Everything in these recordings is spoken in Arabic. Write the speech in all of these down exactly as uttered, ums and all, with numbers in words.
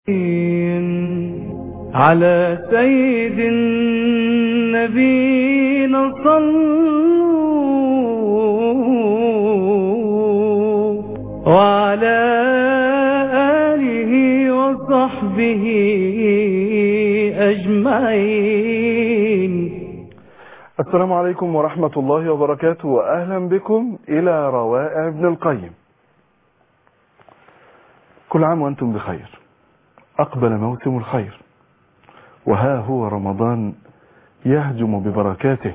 على سيد النبي صلوا وعلى آله وصحبه أجمعين. السلام عليكم ورحمة الله وبركاته، وأهلا بكم إلى روائع ابن القيم. كل عام وأنتم بخير. أقبل موسم الخير، وها هو رمضان يهجم ببركاته.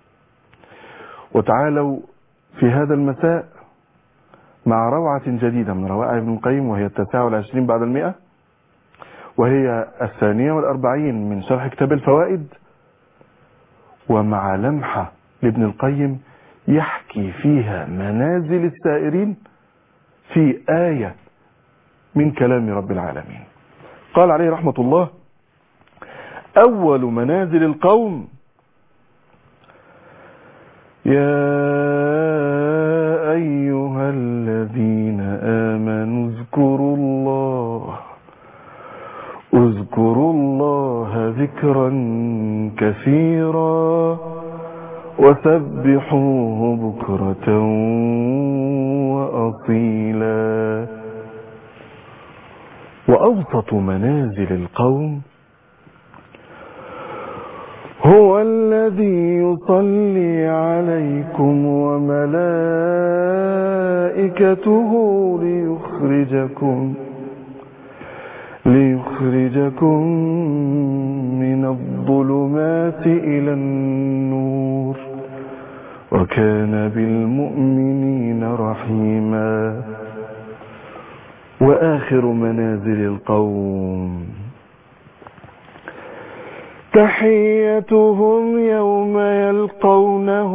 وتعالوا في هذا المساء مع روعة جديدة من روائع ابن القيم، وهي التاسعة والعشرين بعد المئة، وهي الثانية والأربعين من شرح كتاب الفوائد، ومع لمحة لابن القيم يحكي فيها منازل السائرين في آية من كلام رب العالمين. قال عليه رحمة الله: أول منازل القوم يا أيها الذين آمنوا اذكروا الله اذكروا الله ذكرا كثيرا وسبحوه بكرة وأصيلا. وأوسط منازل القوم هو الذي يصلي عليكم وملائكته ليخرجكم ليخرجكم من الظلمات إلى النور وكان بالمؤمنين رحيما. وآخر منازل القوم تحيتهم يوم يلقونه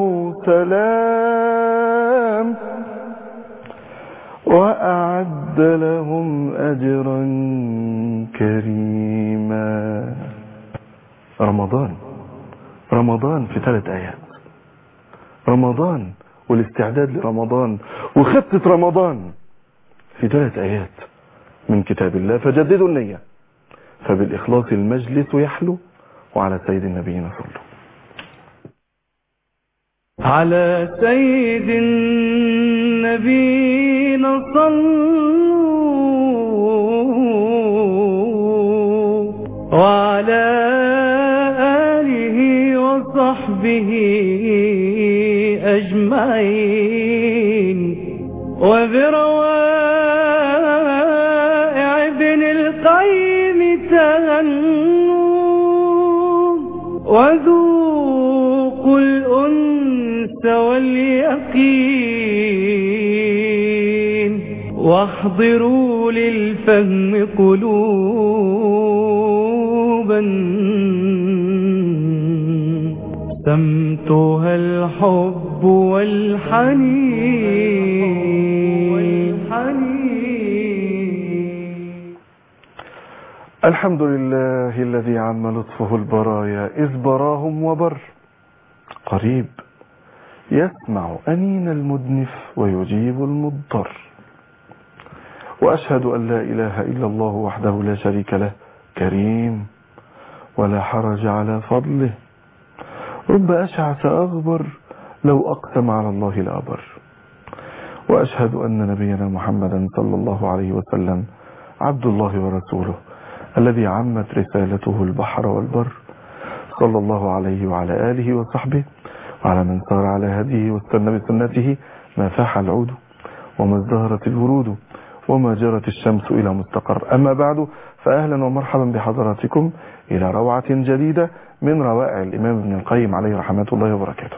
سلام وأعد لهم أجرا كريما. رمضان رمضان في ثلاث آيات. رمضان والاستعداد لرمضان وخطة رمضان في ثلاث آيات من كتاب الله. فجددوا النية، فبالإخلاص المجلس يحلو، وعلى سيد النبي صلوا. على سيد النبي صلوا وعلى آله وصحبه أجمعين. وبروائع ابن القيم تهنوا وذوقوا الأنس واليقين واحضروا للفهم قلوبا سمتها الحب والحنين. الحمد لله الذي عم لطفه البرايا إذ براهم وبر، قريب يسمع أنين المدنف ويجيب المضطر. وأشهد أن لا إله إلا الله وحده لا شريك له، كريم ولا حرج على فضله، رب أشعث أغبر لو أقسم على الله لأبر. وأشهد أن نبينا محمدا صلى الله عليه وسلم عبد الله ورسوله الذي عمت رسالته البحر والبر، صلى الله عليه وعلى آله وصحبه وعلى من سار على هديه واستنى بسنته ما فاح العود وما ازدهرت الورود وما جرت الشمس إلى مستقر. أما بعد، فأهلا ومرحبا بحضراتكم إلى روعة جديدة من روائع الإمام ابن القيم عليه رحمة الله وبركاته.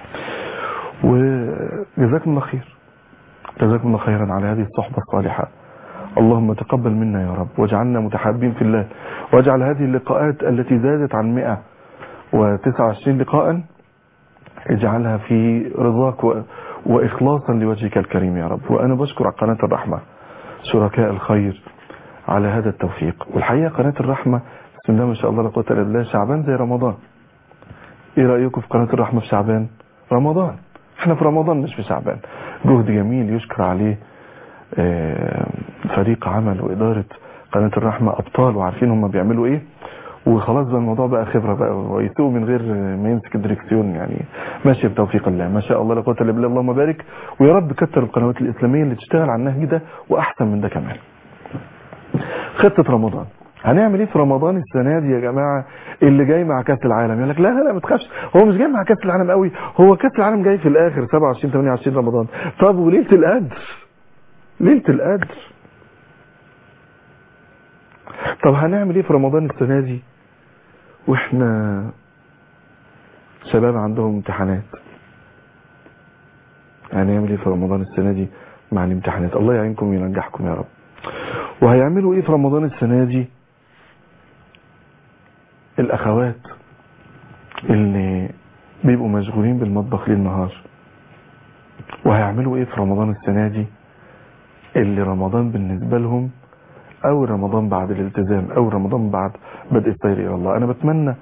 وجزاكم الله خير، جزاكم الله خيرا على هذه الصحبة الصالحة. اللهم تقبل منا يا رب، واجعلنا متحابين في الله، واجعل هذه اللقاءات التي زادت عن مئة وتسعة وعشرين لقاء اجعلها في رضاك و... وإخلاصا لوجهك الكريم يا رب. وأنا بشكر قناة الرحمة شركاء الخير على هذا التوفيق. والحقيقة قناة الرحمة بسم الله ما شاء الله لا قوة الا بالله شعبان زي رمضان. ايه رأيكم في قناة الرحمة في شعبان؟ رمضان، احنا في رمضان مش في شعبان. جهد جميل يشكر عليه فريق عمل وإدارة قناة الرحمة ابطال وعارفين هم بيعملوا ايه، وخلاص بقى الموضوع بقى خبرة بقى ويسوق من غير ما يمسك الدركسيون، يعني ماشي بتوفيق الله ما شاء الله لا قوه الا بالله. اللهم بارك، ويا رب كتر القنوات الاسلاميه اللي تشتغل على النهج ده واحسن من ده كمان. خطه رمضان، هنعمل ايه في رمضان السنه دي يا جماعه اللي جاي مع كاس العالم؟ يقول لك لا لا لا ما تخافش، هو مش جاي مع كاس العالم قوي، هو كاس العالم جاي في الاخر سبعة وعشرين ثمانية وعشرين رمضان. طب وليله القدر؟ ليله القدر طب هنعمل ايه في رمضان السنه دي واحنا شباب عندهم امتحانات؟ هنعمل ايه في رمضان السنه دي مع الامتحانات؟ الله يعينكم وينجحكم يا رب. وهيعملوا ايه في رمضان السنه دي الاخوات اللي بيبقوا مشغولين بالمطبخ ليل نهار؟ وهيعملوا ايه في رمضان السنه دي اللي رمضان بالنسبه لهم او رمضان بعد الالتزام او رمضان بعد بدء السير الى الله؟ انا بتمنى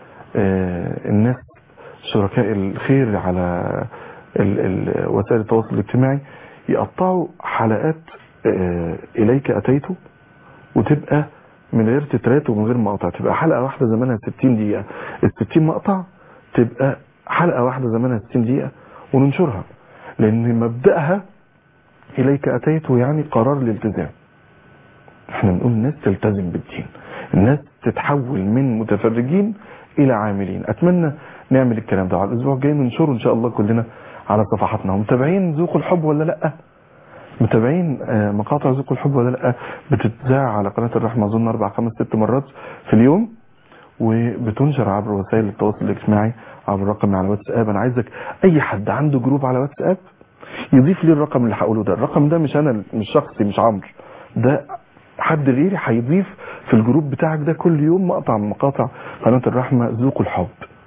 آه الناس شركاء الخير على ال ال وسائل التواصل الاجتماعي يقطعوا حلقات آه اليك اتيته وتبقى من غير تترات ومن غير مقاطع، تبقى حلقه واحده زمانها ستين دقيقه، ال ستين مقطع تبقى حلقه واحده زمانها ستين دقيقه وننشرها، لان مبداها اليك اتيته يعني قرار الالتزام. احنا بنقول الناس تلتزم بالدين، الناس تتحول من متفرجين الى عاملين. اتمنى نعمل الكلام ده على الاسبوع الجاي ننشره ان شاء الله كلنا على صفحاتنا. متابعين ذوق الحب ولا لا؟ متابعين مقاطع ذوق الحب ولا لا؟ بتتذاع على قناه الرحمه اظن اربع خمس ست مرات في اليوم، وبتنشر عبر وسائل التواصل الاجتماعي عبر الرقم على واتساب. انا عايزك اي حد عنده جروب على واتساب يضيف لي الرقم اللي هقوله ده. الرقم ده مش انا، مش شخصي، مش عمرو، ده حد غيري هيضيف في الجروب بتاعك ده كل يوم مقطع من مقاطع قناه الرحمه ذوق الحب.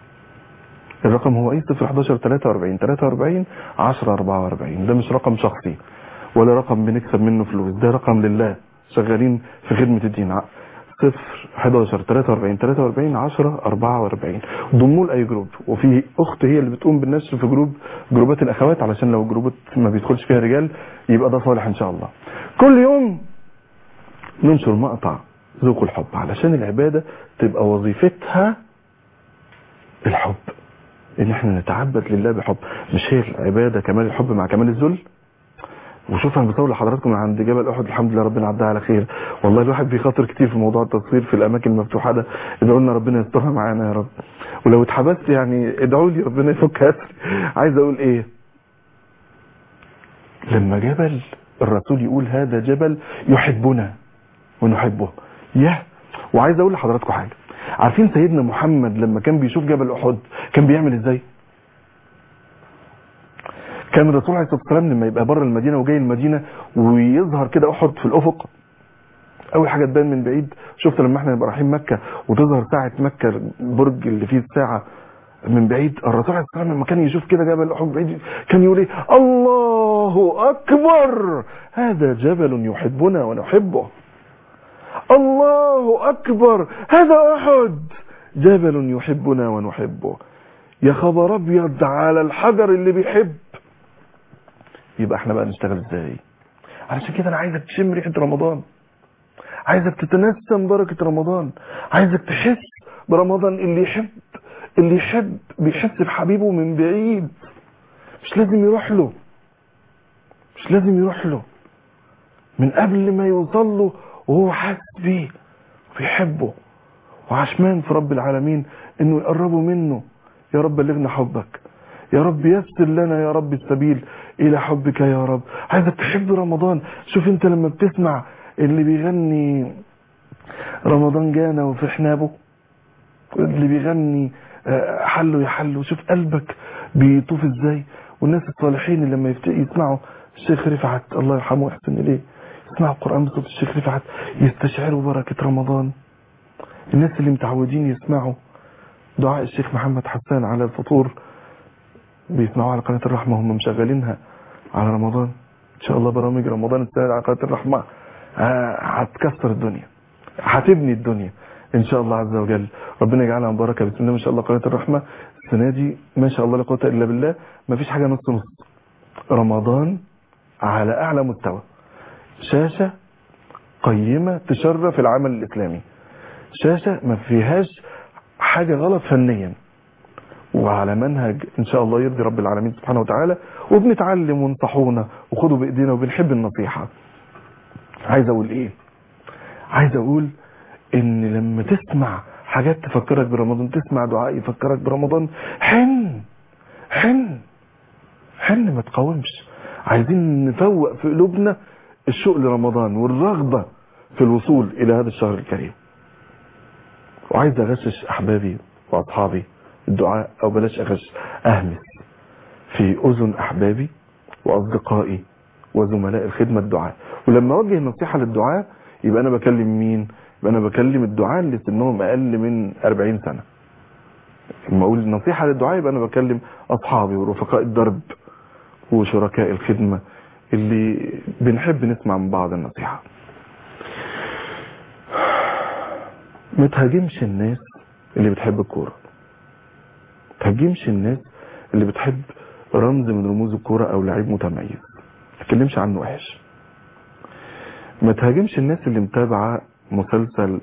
الرقم هو ايه؟ صفر حداشر تلاتة واربعين تلاتة واربعين عشرة اربعة واربعين. ده مش رقم شخصي ولا رقم بنكسب منه فلوس، ده رقم لله، شغالين في خدمه الدين. صفر حداشر تلاتة واربعين تلاتة واربعين عشرة اربعة واربعين. ضموه لاي جروب، وفي اخت هي اللي بتقوم بالنشر في جروب جروبات الاخوات علشان لو جروبات ما بيدخلش فيها رجال يبقى ده صالح ان شاء الله. كل يوم ننشر مقطع ذوق الحب علشان العباده تبقى وظيفتها الحب، ان احنا نتعبد لله بحب. مش هي العباده كمال الحب مع كمال الذل؟ وشوف انا بصور لحضراتكم من عند جبل احد، الحمد لله ربنا عدها على خير. والله الواحد بيخاطر كتير في موضوع التصوير في الاماكن المفتوحه ده، ادعوا لنا ربنا يسترها معانا يا رب. ولو اتحبست يعني ادعوا لي ربنا يفك اسري. عايز اقول ايه؟ لما جبل الرسول يقول هذا جبل يحبنا ونحبه، ياه. وعايز اقول لحضراتكم حاجه، عارفين سيدنا محمد لما كان بيشوف جبل احد كان بيعمل ازاي؟ كان الرسول عليه الصلاه والسلام لما يبقى بره المدينه وجاي المدينه ويظهر كده احد في الافق، اول حاجه تبان من بعيد. شفت لما احنا نبقى رايحين مكه وتظهر ساعه مكه البرج اللي فيه الساعه من بعيد، الرسول عليه الصلاه والسلام لما كان يشوف كده جبل احد بعيد كان يقول ايه؟ الله اكبر، هذا جبل يحبنا ونحبه. الله اكبر، هذا احد جبل يحبنا ونحبه. يا خبر ابيض على الحجر اللي بيحب. يبقى احنا بقى نشتغل ازاي؟ علشان كده انا عايزك تشم ريحه رمضان، عايزك تتنسم بركه رمضان، عايزك تحس برمضان. اللي يحب اللي يحب بيحس بحبيبه من بعيد، مش لازم يروح له، مش لازم يروح له، من قبل ما يوصل له وهو حاسس بيه وبيحبه وعشمان في رب العالمين انه يقربوا منه. يا رب بلغنا حبك، يا رب يسر لنا يا رب السبيل الى حبك يا رب. عايزك تحب رمضان. شوف انت لما بتسمع اللي بيغني رمضان جانا وفرحنا به، اللي بيغني حلو يا حلو، شوف قلبك بيطوف ازاي. والناس الصالحين اللي لما يسمعوا الشيخ رفعت الله يرحمه ويحسن اليه، يسمعوا القرآن بصوت الشيخ رفعت يستشعروا بركة رمضان. الناس اللي متعودين يسمعوا دعاء الشيخ محمد حسان على الفطور بيسمعوا على قناة الرحمة هم مشغلينها على رمضان. ان شاء الله برامج رمضان السنة على قناة الرحمة هتكسر الدنيا، هتبني الدنيا ان شاء الله عز وجل. ربنا يجعلها مباركة بسم الله ما شاء الله. قناة الرحمة السنة دي ما شاء الله لا قوة الا بالله، ما فيش حاجة نص نص. رمضان على اعلى مستوى، شاشة قيمة تشرف العمل الإسلامي، شاشة ما فيهاش حاجة غلط فنيا، وعلى منهج إن شاء الله يرضي رب العالمين سبحانه وتعالى، وبنتعلم ونصحونا وخدوا بإيدينا وبنحب النصيحة. عايز أقول إيه؟ عايز أقول إن لما تسمع حاجات تفكرك برمضان، تسمع دعاء يفكرك برمضان، حن حن حن ما تقاومش. عايزين نفوق في قلوبنا الشوق لرمضان والرغبة في الوصول إلى هذا الشهر الكريم. وعايز أغشش أحبابي وأصحابي الدعاء، أو بلاش أغشش، أهمس في أذن أحبابي وأصدقائي وزملاء الخدمة الدعاء. ولما أوجه النصيحة للدعاء يبقى أنا بكلم مين؟ يبقى أنا بكلم الدعاء اللي سنهم أقل من أربعين سنة. لما أقول النصيحة للدعاء يبقى أنا بكلم أصحابي ورفقاء الدرب وشركاء الخدمة اللي بنحب نسمع من بعض النصيحة. ما تهاجمش الناس اللي بتحب الكورة، ما تهاجمش الناس اللي بتحب رمز من رموز الكورة او لعيب متميز، ما تتكلمش عنه وحش. ما تهاجمش الناس اللي متابعة مسلسل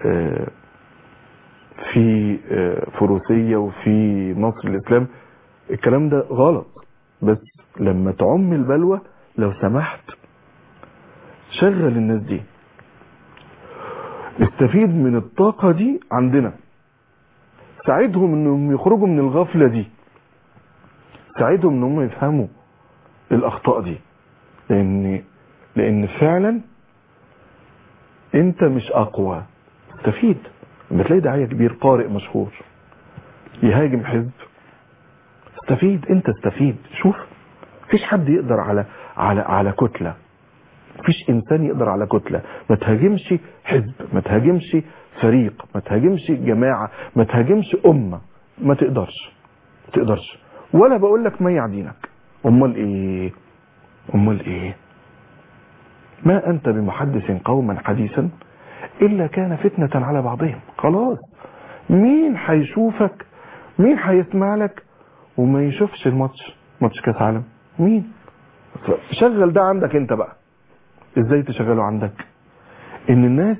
في فروسية وفي مصر الإسلام، الكلام ده غلط. بس لما تعم البلوى لو سمحت شغل الناس دي، استفيد من الطاقة دي عندنا، ساعدهم انهم يخرجوا من الغفلة دي، ساعدهم انهم يفهموا الاخطاء دي، لان لان فعلا انت مش اقوى. استفيد. لما تلاقي داعية كبير قارئ مشهور يهاجم حزب، استفيد، انت استفيد. شوف، مفيش حد يقدر على على على كتلة، مفيش انسان يقدر على كتلة. ما تهاجمش حزب، ما تهاجمش فريق، ما تهاجمش جماعة، ما تهاجمش امة، ما تقدرش ما تقدرش. ولا بقول لك ميع دينك، امال ايه امال ايه ما انت بمحدث قوما حديثا الا كان فتنة على بعضهم. خلاص، مين هيشوفك؟ مين هيسمع لك وما يشوفش الماتش، ماتش كاس عالم؟ مين؟ شغل ده عندك انت بقى. ازاي تشغله عندك؟ ان الناس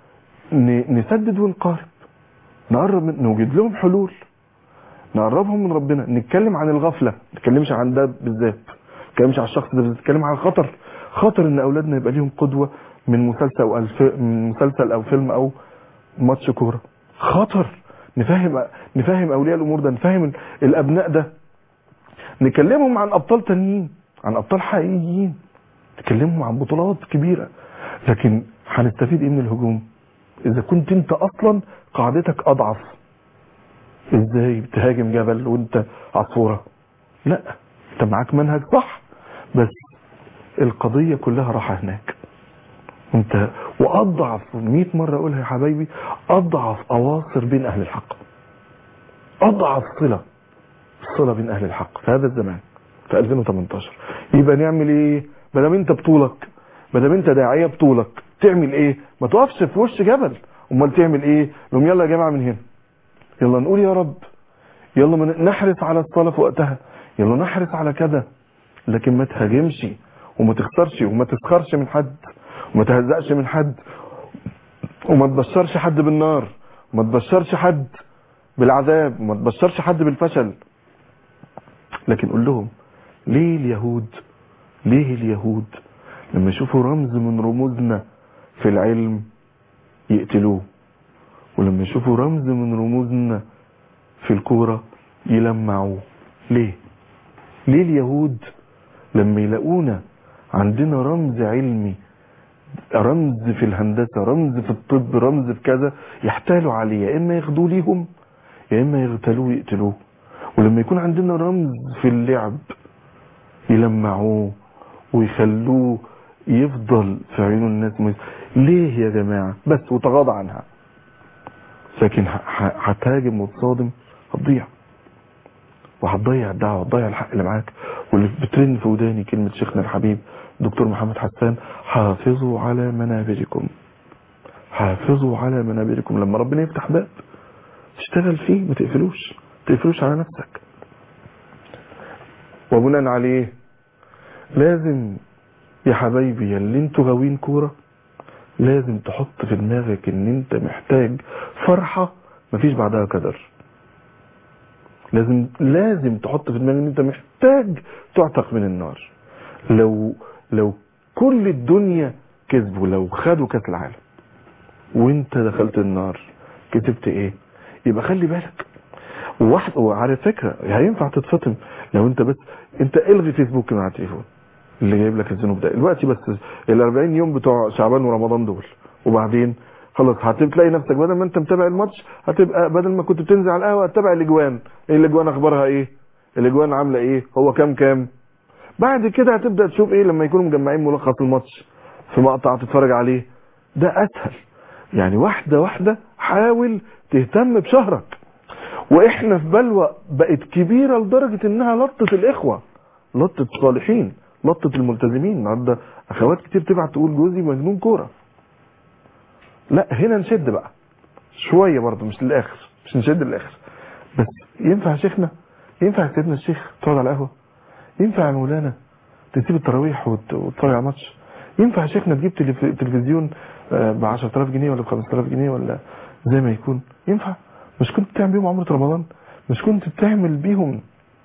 نسدد ونقارب، نقرب من، نوجد لهم حلول، نقربهم من ربنا، نتكلم عن الغفلة، ما نتكلمش عن ده بالذات، ما نتكلمش عن الشخص ده، نتكلم عن الخطر. خطر ان اولادنا يبقى ليهم قدوة من مسلسل او الف... من مسلسل او فيلم او ماتش كورة. خطر. نفهم نفهم اولياء الامور ده، نفهم الابناء ده، نكلمهم عن ابطال تانيين، عن ابطال حقيقيين، نكلمهم عن بطولات كبيرة. لكن هنستفيد ايه من الهجوم اذا كنت انت اصلا قاعدتك اضعف؟ ازاي بتهاجم جبل وانت عصفورة؟ لا، انت معاك منهج صح، بس القضية كلها راحة هناك. انت واضعف مئة مرة اقولها يا حبايبي، اضعف اواصر بين اهل الحق، اضعف صلة الصلة بين اهل الحق في هذا الزمان في ألفين وثمانية عشر. يبقى نعمل ايه؟ بدل انت بطولك، بدل انت داعية بطولك، تعمل ايه؟ ما توقفش في وش جبل. امال تعمل ايه؟ لهم يلا يا جماعة من هنا، يلا نقول يا رب، يلا نحرص على الصلاة في وقتها، يلا نحرص على كذا. لكن ما تهاجمش وما تخسرش وما تسخرش من حد وما تهزقش من حد وما تبشرش حد بالنار وما تبشرش حد بالعذاب وما تبشرش حد بالفشل. لكن قول لهم ليه اليهود ليه اليهود لما يشوفوا رمز من رموزنا في العلم يقتلوه، ولما يشوفوا رمز من رموزنا في الكورة يلمعوه؟ ليه ليه اليهود لما يلاقونا عندنا رمز علمي، رمز في الهندسة، رمز في الطب، رمز في كذا، يحتالوا عليه، يا اما ياخدوه ليهم يا اما يغتالوه يقتلوه؟ ولما يكون عندنا رمز في اللعب يلمعوه ويخلوه يفضل في عيون الناس مز... ليه يا جماعة؟ بس وتغاضى عنها. لكن هتهاجم وتصادم هتضيع، وهتضيع الدعوة، هتضيع الحق اللي معاك. واللي بترن في وداني كلمة شيخنا الحبيب دكتور محمد حسان: حافظوا على منابركم، حافظوا على منابركم. لما ربنا يفتح باب تشتغل فيه ما تقفلوش، ما تقفلوش على نفسك. وبناء عليه لازم يا حبايبي اللي انتوا غاويين كورة لازم تحط في دماغك ان انت محتاج فرحة مفيش بعدها قدر. لازم لازم تحط في دماغك ان انت محتاج تعتق من النار. لو لو كل الدنيا كذبوا، لو خدوا كاس العالم وانت دخلت النار، كسبت ايه؟ يبقى خلي بالك. وواحد وعلى فكره هينفع تتفطم لو انت بس انت الغي فيسبوك مع التليفون اللي جايب لك الذنوب ده دلوقتي، بس ال أربعين يوم بتوع شعبان ورمضان دول، وبعدين خلاص هتلاقي نفسك بدل ما انت متابع الماتش هتبقى بدل ما كنت بتنزل على القهوه هتتابع الاجوان. ايه الاجوان اخبارها ايه؟ الاجوان عامله ايه؟ هو كام كام؟ بعد كده هتبدا تشوف ايه لما يكونوا مجمعين ملخص الماتش في مقطع تتفرج عليه. ده اسهل يعني. واحده واحده حاول تهتم بشهرك. واحنا في بلوى بقت كبيره لدرجه انها لطت الاخوه، لطت الصالحين، لطت الملتزمين. النهارده اخوات كتير تبعت تقول جوزي مجنون كوره. لا هنا نشد بقى شويه برضه، مش للاخر، مش نشد للاخر بس. ينفع يا شيخنا؟ ينفع يا سيدنا الشيخ تقعد على القهوه؟ ينفع يا مولانا تسيب التراويح وتتفرج على ماتش؟ ينفع يا شيخنا تجيب تلفزيون ب عشرة آلاف جنيه ولا ب خمسة آلاف جنيه ولا زي ما يكون؟ ينفع؟ مش كنت بتعمل بيهم عمرة رمضان؟ مش كنت بتعمل بيهم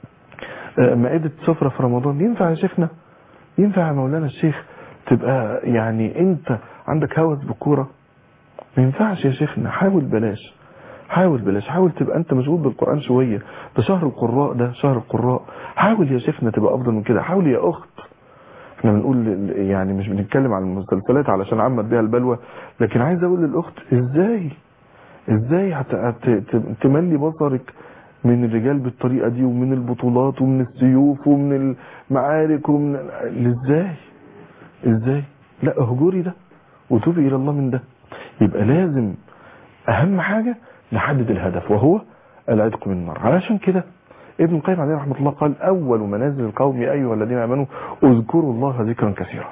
مائدة سفرة في رمضان؟ ينفع يا شيخنا؟ ينفع يا مولانا الشيخ تبقى يعني انت عندك هوس بالكورة؟ ما ينفعش يا شيخنا. حاول بلاش، حاول بلاش، حاول تبقى انت مشغول بالقرآن شوية. ده شهر القراء، ده شهر القراء. حاول يا شيخنا تبقى افضل من كده. حاول يا اخت. احنا بنقول يعني مش بنتكلم عن المسلسلات علشان عمت بيها البلوى، لكن عايز اقول للاخت ازاي ازاي هت... هت... تملي بصرك من الرجال بالطريقة دي، ومن البطولات ومن السيوف ومن المعارك ومن ازاي ازاي لا اهجري ده وتوبي الى الله من ده. يبقى لازم اهم حاجة نحدد الهدف وهو العتق من النار. علشان كده ابن القيم عليه رحمة الله قال اول منازل القوم يا ايها الذين امنوا اذكروا الله ذكرا كثيرا.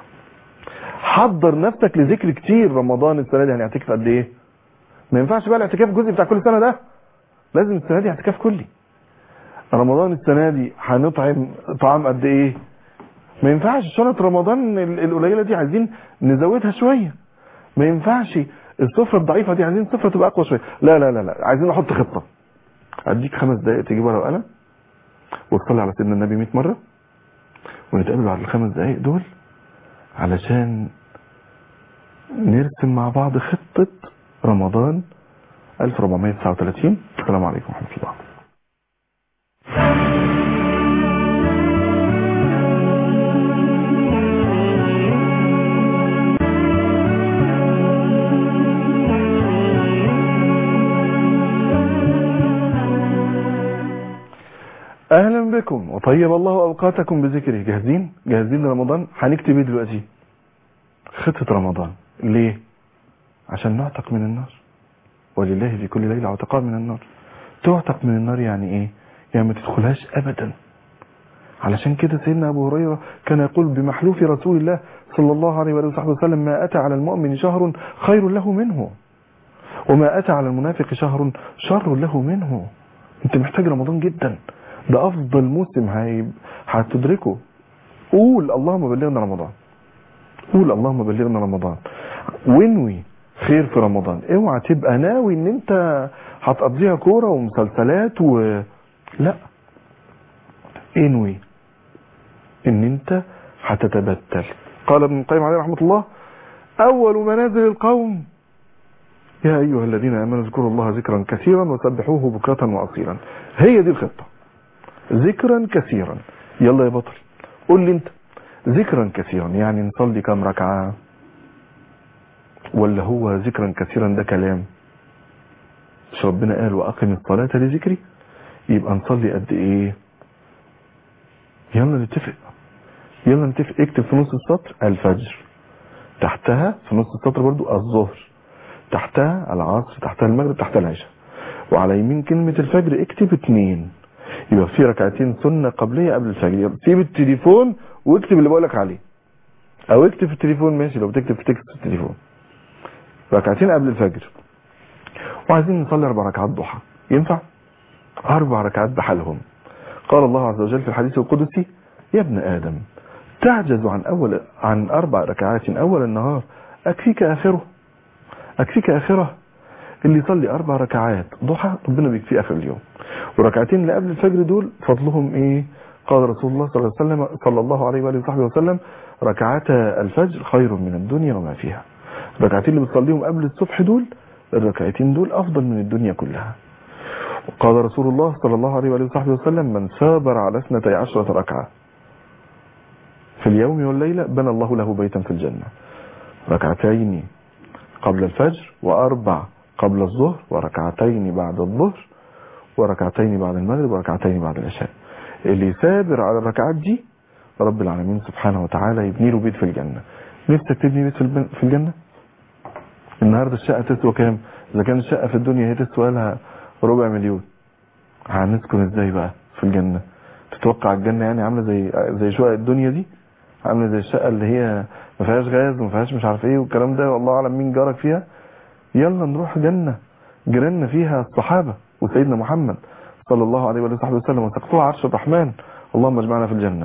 حضر نفسك لذكر كتير. رمضان السنة دي هنعتكف قد ايه؟ ما ينفعش بقى الاعتكاف الجزئي بتاع كل سنة ده، لازم السنة دي اعتكاف كلي. رمضان السنة دي هنطعم طعام قد ايه؟ ما ينفعش سنة رمضان القليلة دي عايزين نزودها شوية. ما ينفعش السفرة الضعيفة دي عايزين السفرة تبقى اقوى شوية. لا لا لا لا عايزين نحط خطة. اديك خمس دقائق تجيب ورقة وقلم وتصلي على سيدنا النبي مئة مرة، ونتقابل بعد الخمس دقائق دول علشان نرسم مع بعض خطة رمضان ألف وأربعمائة وتسعة وثلاثين. السلام عليكم ورحمة الله. اهلا بكم وطيب الله اوقاتكم بذكره. جاهزين جاهزين لرمضان؟ هنكتب ايه دلوقتي؟ خطة رمضان. ليه؟ عشان نعتق من النار. ولله في كل ليلة عتقاء من النار. تعتق من النار يعني ايه؟ يعني ما تدخلهاش ابدا. علشان كده سيدنا ابو هريرة كان يقول بمحلوف رسول الله صلى الله عليه وآله وسلم ما اتى على المؤمن شهر خير له منه، وما اتى على المنافق شهر شر له منه. انت محتاج رمضان جدا، ده افضل موسم هتدركه. قول اللهم بلغنا رمضان، قول اللهم بلغنا رمضان، وانوي خير في رمضان. اوعى تبقى ناوي ان انت هتقضيها كوره ومسلسلات و لا، انوي ان انت هتتبتل. قال ابن القيم عليه رحمه الله اول منازل القوم يا ايها الذين امنوا اذكروا الله ذكرا كثيرا وسبحوه بكرة واصيلا. هي دي الخطه، ذكرا كثيرا. يلا يا بطل قول لي انت ذكرا كثيرا يعني نصلي كم ركعة؟ ولا هو ذكرا كثيرا ده كلام؟ مش ربنا قال واقم الصلاة لذكري؟ يبقى نصلي قد ايه؟ يلا نتفق يلا نتفق. اكتب في نص السطر الفجر، تحتها في نص السطر برضو الظهر، تحتها العصر، تحتها المغرب، تحتها العشاء، وعلى يمين كلمة الفجر اكتب اتنين. يبقى في ركعتين سنة قبلية قبل الفجر. سيب التليفون واكتب اللي بقولك عليه، او اكتب في التليفون ماشي لو بتكتب في تكست التليفون. ركعتين قبل الفجر، وعايزين نصلي اربع ركعات ضحى. ينفع؟ اربع ركعات بحالهم. قال الله عز وجل في الحديث القدسي يا ابن ادم تعجز عن اول عن اربع ركعات اول النهار اكفيك اخره. اكفيك اخره. اللي يصلي اربع ركعات ضحى ربنا بيكفيه اخر اليوم. وركعتين اللي قبل الفجر دول فضلهم ايه؟ قال رسول الله صلى الله عليه وسلم صلى الله عليه واله وصحبه وسلم ركعتا الفجر خير من الدنيا وما فيها. الركعتين اللي بتصليهم قبل الصبح دول، الركعتين دول افضل من الدنيا كلها. وقال رسول الله صلى الله عليه واله وصحبه وسلم من ثابر على اثنتي عشرة ركعه في اليوم والليله بنى الله له بيتا في الجنه. ركعتين قبل الفجر واربع قبل الظهر وركعتين بعد الظهر وركعتين بعد المغرب وركعتين بعد العشاء. اللي يثابر على الركعات دي رب العالمين سبحانه وتعالى يبني له بيت في الجنة. نفسك تبني بيت في الجنة؟ النهاردة الشقة تسوى كام؟ إذا كان الشقة في الدنيا هي تسوى لها ربع مليون، هنسكن ازاي بقى في الجنة؟ تتوقع الجنة يعني عاملة زي زي شقق الدنيا دي؟ عاملة زي الشقة اللي هي ما فيهاش غاز وما فيهاش مش عارف ايه والكلام ده، والله اعلم مين جارك فيها. يلا نروح جنة جيراننا فيها الصحابة وسيدنا محمد صلى الله عليه وصحبه وسلم وسقفوها عرش الرحمن، اللهم اجمعنا في الجنة.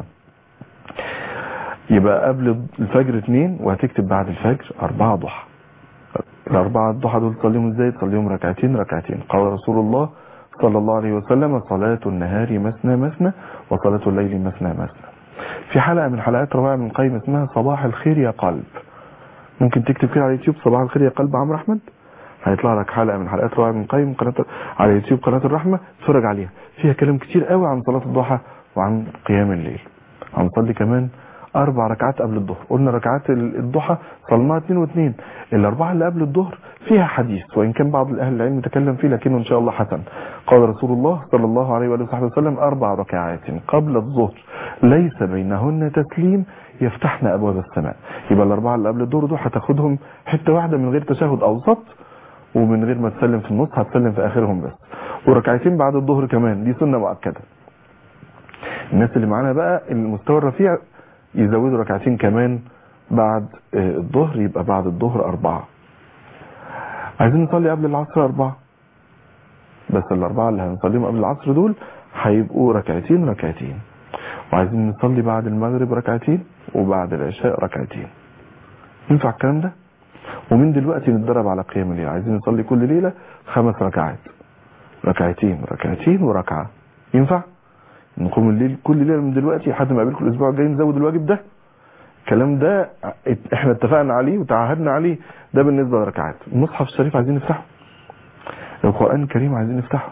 يبقى قبل الفجر اثنين، وهتكتب بعد الفجر أربعة ضحى. الأربعة الضحى دول تصليهم ازاي؟ تصليهم ركعتين ركعتين. قال رسول الله صلى الله عليه وسلم صلاة النهار مثنى مثنى وصلاة الليل مثنى مثنى. في حلقة من حلقات روائع ابن القيم اسمها صباح الخير يا قلب، ممكن تكتب كده على اليوتيوب صباح الخير يا قلب عمرو احمد، هيطلع لك حلقة من حلقات روائع ابن القيم قناة على اليوتيوب قناة الرحمة، اتفرج عليها، فيها كلام كتير قوي عن صلاة الضحى وعن قيام الليل. هنصلي كمان اربع ركعات قبل الظهر. قلنا ركعات الضحى صلناها اثنين واثنين، الاربعه اللي قبل الظهر فيها حديث وان كان بعض اهل العلم تكلم فيه لكنه ان شاء الله حسن. قال رسول الله صلى الله عليه واله وصحبه وسلم اربع ركعات قبل الظهر ليس بينهن تسليم يفتحن ابواب السماء. يبقى الاربعه اللي قبل الظهر دول هتاخدهم حته واحده من غير تشهد اوسط ومن غير ما تسلم في النص، هتسلم في اخرهم بس. وركعتين بعد الظهر كمان دي سنه مؤكده. الناس اللي معانا بقى المستوى الرفيع يزودوا ركعتين كمان بعد الظهر، يبقى بعد الظهر أربعة. عايزين نصلي قبل العصر أربعة، بس الأربعة اللي هنصليهم قبل العصر دول هيبقوا ركعتين ركعتين. وعايزين نصلي بعد المغرب ركعتين وبعد العشاء ركعتين. ينفع الكلام ده؟ ومن دلوقتي نتدرب على قيام الليل. عايزين نصلي كل ليلة خمس ركعات، ركعتين ركعتين وركعة. ينفع؟ نقوم الليل كل ليله من دلوقتي لحد ما اقابلكم الاسبوع الجاي نزود الواجب ده. الكلام ده احنا اتفقنا عليه وتعهدنا عليه. ده بالنسبه للركعات. المصحف الشريف عايزين نفتحه، القران الكريم عايزين نفتحه،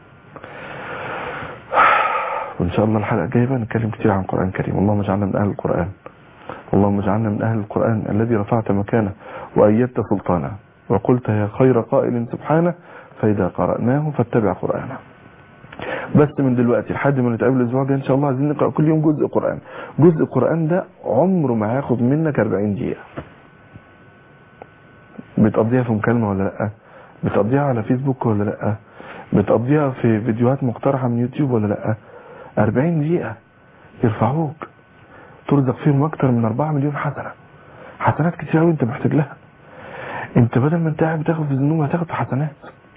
وان شاء الله الحلقه الجايه بقى نتكلم كتير عن القران الكريم. اللهم اجعلنا من اهل القران، اللهم اجعلنا من اهل القران الذي رفعت مكانه وايدت سلطانه وقلت يا خير قائل سبحانه فاذا قراناه فاتبع قرانه. بس من دلوقتي لحد ما نتقابل الاسبوع الجاي ان شاء الله عايزين نقرا كل يوم جزء قران. جزء قران ده عمره ما هياخد منك أربعين دقيقه. بتقضيها في مكالمه ولا لا؟ بتقضيها على فيسبوك ولا لا؟ بتقضيها في فيديوهات مقترحه من يوتيوب ولا لا؟ أربعين دقيقه يرفعوك ترزق فيهم اكتر من أربعة مليون حسنه. حسنات كتير قوي انت محتاج لها. انت بدل ما انت قاعد بتاخد في الذنوب هتاخد في حسنات.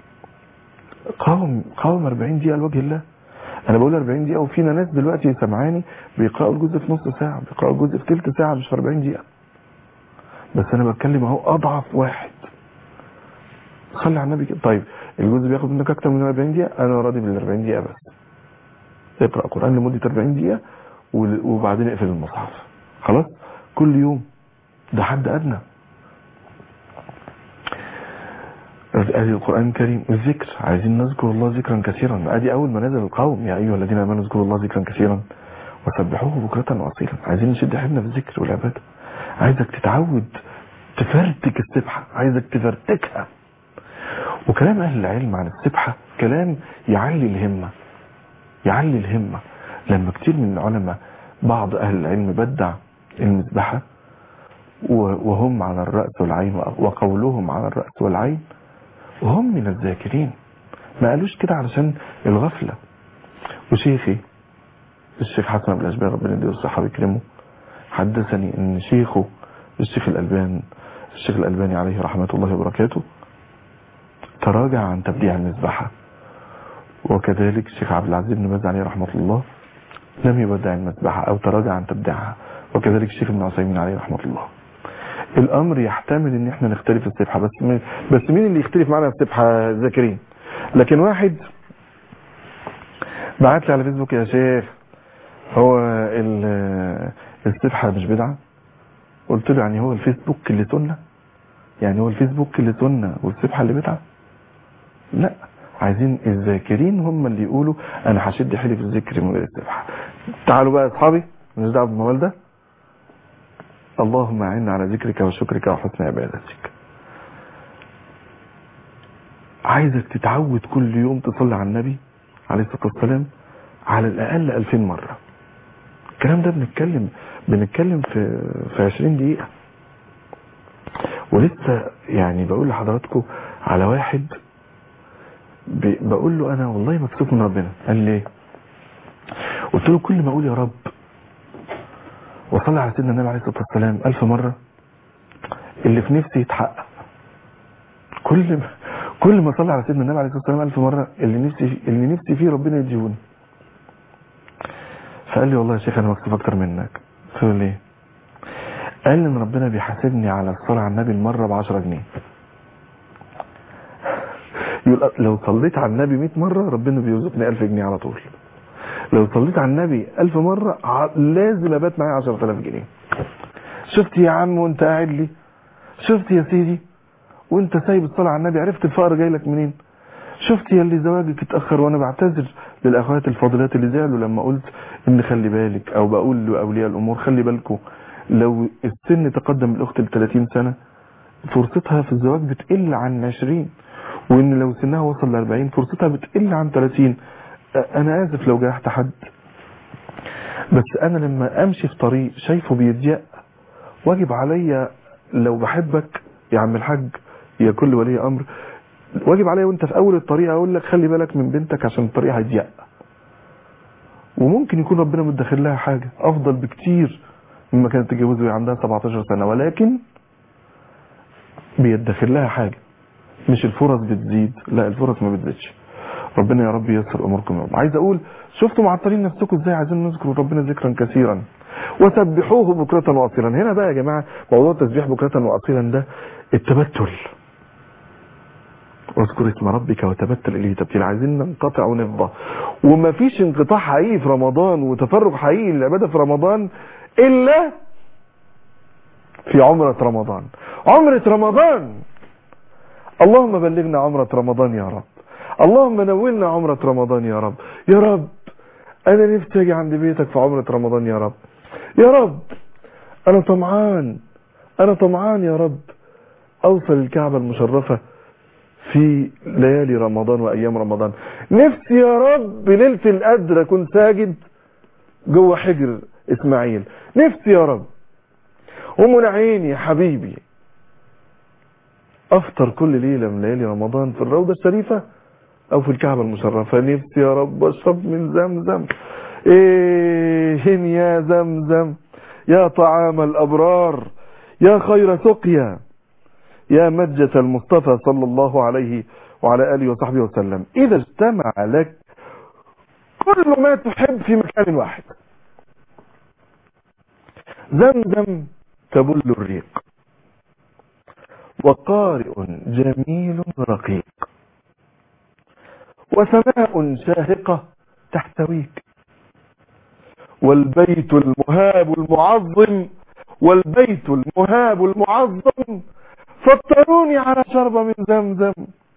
قاوم قاوم أربعين دقيقه لوجه الله. انا بقول أربعين دقيقه وفينا ناس دلوقتي سمعاني بيقراوا الجزء في نص ساعه، بيقراوا الجزء في ثلث ساعه مش في أربعين دقيقه. بس انا بتكلم اهو اضعف واحد. خلي على النبي كده. طيب الجزء بياخد منك اكتر من أربعين دقيقه، انا راضي بال أربعين دقيقه بس. اقرا قران لمده أربعين دقيقه وبعدين اقفل المصحف. خلاص كل يوم، ده حد ادنى. ادي القران الكريم. الذكر عايزين نذكر الله ذكرا كثيرا. ادي اول ما نزل القوم يا ايها الذين امنوا اذكروا الله ذكرا كثيرا وسبحوه بكره واصيلا. عايزين نشد حيلنا في الذكر والعباده. عايزك تتعود تفرتك السبحه، عايزك تفرتكها. وكلام اهل العلم عن السبحه كلام يعلي الهمه، يعلي الهمه. لما كتير من العلماء بعض اهل العلم بدع المسبحه وهم على الراس والعين وقولهم على الراس والعين وهم من الذاكرين، ما قالوش كده علشان الغفلة. وشيخي الشيخ حسن بن الأشبال ربنا يديه الصحة ويكرمه حدثني ان شيخه الشيخ الألباني الشيخ الألباني عليه رحمة الله وبركاته تراجع عن تبديع المسبحة، وكذلك الشيخ عبد العزيز بن باز عليه رحمة الله لم يبدع المسبحة او تراجع عن تبديعها، وكذلك الشيخ ابن عثيمين عليه رحمة الله. الامر يحتمل ان احنا نختلف في السبحه، بس م... بس مين اللي يختلف معنا في السبحه؟ ذاكرين. لكن واحد بعت لي على فيسبوك يا شيخ هو السبحه مش بدعه؟ قلت له يعني هو الفيسبوك اللي سنه؟ يعني هو الفيسبوك اللي سنه والسبحه اللي بدعه؟ لا، عايزين الذاكرين هم اللي يقولوا انا هشد حيلي في الذكر من غير السبحه. تعالوا بقى يا اصحابي مش دعوه بالموال ده. اللهم اعنا على ذكرك وشكرك وحسن عبادتك. عايزك تتعود كل يوم تصلي على النبي عليه الصلاه والسلام على الاقل ألفين مره. الكلام ده بنتكلم بنتكلم في في عشرين دقيقه. ولسه يعني بقول لحضراتكم على واحد بقول له انا والله مكسوف من ربنا. قال لي قلت له كل ما اقول يا رب وصلي على سيدنا النبي عليه الصلاه والسلام ألف مره اللي في نفسي يتحقق. كل ما كل ما اصلي على سيدنا النبي عليه الصلاه والسلام ألف مره اللي نفسي اللي نفسي فيه ربنا يديهوني. فقال لي والله يا شيخ انا مكسوف اكتر منك. قلت له ليه؟ قال لي ان ربنا بيحاسبني على الصلاه على النبي المره ب عشرة جنيه. يقول لو صليت على النبي مية مره ربنا بيرزقني ألف جنيه على طول. لو صليت على النبي ألف مره لازم ابات معايا عشرة آلاف جنيه. شفت يا عم وانت قاعد لي؟ شفت يا سيدي وانت سايب الصلاه على النبي عرفت الفقر جاي لك منين؟ شفت يا اللي زواجك اتاخر؟ وانا بعتذر للاخوات الفاضلات اللي زعلوا لما قلت ان خلي بالك، او بقول لاولياء الامور خلي بالكم لو السن تقدم الاخت ل ثلاثين سنه فرصتها في الزواج بتقل عن عشرين، وان لو سنها وصل ل أربعين فرصتها بتقل عن ثلاثين. انا اسف لو جرحت حد، بس انا لما امشي في طريق شايفه بيضيق واجب عليا لو بحبك يا عم الحاج يا كل ولي امر، واجب عليا وانت في اول الطريق اقول لك خلي بالك من بنتك عشان الطريق هيضيق. وممكن يكون ربنا مدخل لها حاجه افضل بكتير مما كانت تتجوز وهي عندها سبعتاشر سنه، ولكن بيدخل لها حاجه. مش الفرص بتزيد، لا الفرص ما بتزيدش. ربنا يا رب ييسر اموركم يا رب. عايز اقول شفتوا معطلين نفسكم ازاي؟ عايزين نذكر ربنا ذكرا كثيرا وسبحوه بكرة واصيلا. هنا بقى يا جماعه موضوع التسبيح بكرة واصيلا ده التبتل. واذكر اسم ربك وتبتل اليه تبتيلا. عايزين ننقطع ونفضى، ومفيش انقطاع حقيقي في رمضان وتفرغ حقيقي للعباده في رمضان الا في عمره رمضان. عمره رمضان اللهم بلغنا عمره رمضان يا رب. اللهم نولنا عمره رمضان يا رب. يا رب انا نفسي اجي عند بيتك في عمره رمضان يا رب. يا رب انا طمعان انا طمعان يا رب اوصل الكعبه المشرفه في ليالي رمضان وايام رمضان. نفسي يا رب ليله القدر اكون ساجد جوه حجر اسماعيل. نفسي يا رب ومن عيني يا حبيبي افطر كل ليله من ليالي رمضان في الروضه الشريفه او في الكعبه المشرفه. نفسي يا رب اشرب من زمزم. ايه يا زمزم يا طعام الابرار يا خير سقيا يا مجة المصطفى صلى الله عليه وعلى آله وصحبه وسلم. إذا اجتمع لك كل ما تحب في مكان واحد. زمزم تبل الريق وقارئ جميل رقيق وسماء شاهقة تحتويك والبيت المهاب المعظم والبيت المهاب المعظم فطروني على شربة من زمزم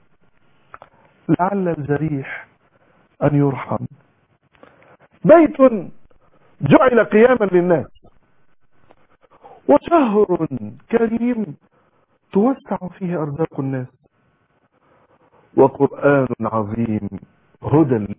لعل الجريح أن يرحم. بيت جعل قياما للناس وشهر كريم توسع فيه أرزاق الناس وقرآن عظيم هدى